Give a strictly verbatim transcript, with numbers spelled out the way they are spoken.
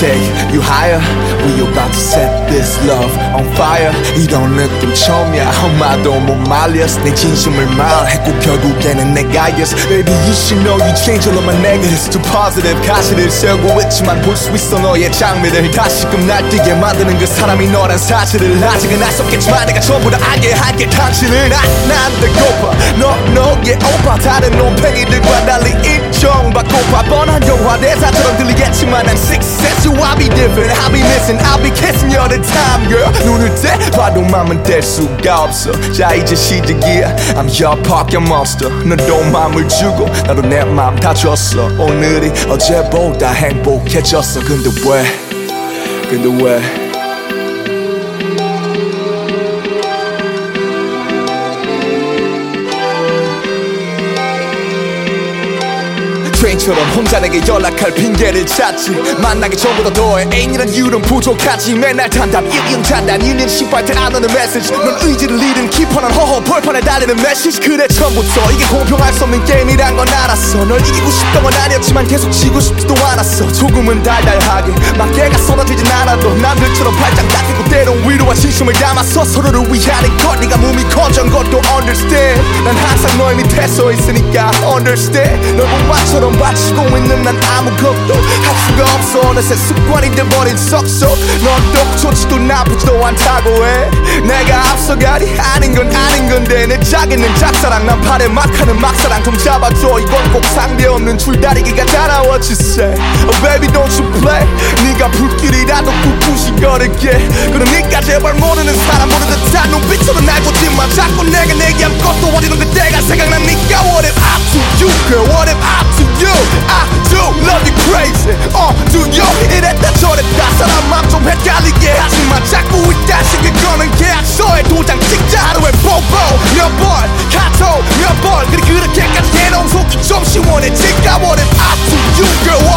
take you higher. We about to set this love on fire. 이런 느낌 처음이야. 엄마도 못 말렸어. 내 진심을 말했고 결국에는 내가 yes. Baby you should know you change all of my negatives to positive. 가시를 세우고 있지만 볼 수 있어 너의 장미를. 다시금 날뛰게 만드는 그 사람이 너란 사실을. 아직은 알 수 없겠지만 내가 전부 다 알게 할게. 당신은 난 배고파 너 너의 오빠. 다른 놈팽이들과 달리 인정받고파. 뻔한 영화 대사처럼 들리겠지만 I'm success. You I'll be different, I'll be missing, I'll be kissing you all the time girl. 눈을 떼봐도 맘은 뗄 수가 없어. 자 이제 시작이야. I'm your pocket monster. 너도 맘을 주고 나도 내 맘 다 줬어. 오늘이 어제보다 행복해졌어. 근데 왜 근데 왜 트레인처럼 혼자 내게 연락할 핑계를 찾지. 만나기 전보다 더해 애인이란 이유는 부족하지. 맨날 단답 일인 잔단 일인 신발 때 안 오는 메시지. 넌 의지를 잃은 키퍼는 허허 벌판에 달리는 메시지. 그래 처음부터 이게 공평할 수 없는 게임이란 건 알았어. 널 이기고 싶던 건 아니었지만 계속 지고 싶지도 않았어. 조금은 달달하게 막개가 쏟아지진 않아도 남들처럼 발짝 닦이고 때론 위로와 진심을 담아서 서로를 위하는 것. 네가 몸이 커진 것도 understand. 난 항상 너의 밑에 서 있으니까 understand. 널 엄마처럼 바치고 있는 난 아무것도 할 수가 없어. 어느새 습관이 돼버린 석소. 넌 또 좋지도 나쁘지도 않다고 해. 내가 앞서가니 아닌 건 아닌 건데. 내 자기는 짝사랑 난 팔에 막하는 막사랑. 좀 잡아줘 이건 꼭 상대없는 줄다리기가 다 what you say. Oh baby don't you play. 네가 불길이라도 꿋꿋이 걸을게. 그러니까 제발 모르는 사람 모르는 듯한 눈빛으로 날 보지마. 자꾸 내가 내게 아무것도 어디는 그때가 생각나니까. What if I'm to you girl. What if I'm to you. I do love you crazy. Uh, do you? 이랬다 저랬다 사람 맘 좀 헷갈리게 하지만 자꾸 이따시게 거는 계약서에 도장 찍자. 하루에 뽀뽀 몇 번 카톡 몇 번. 그리 그렇게까지 해놓은 속이 좀 시원해질까. What if I do you girl.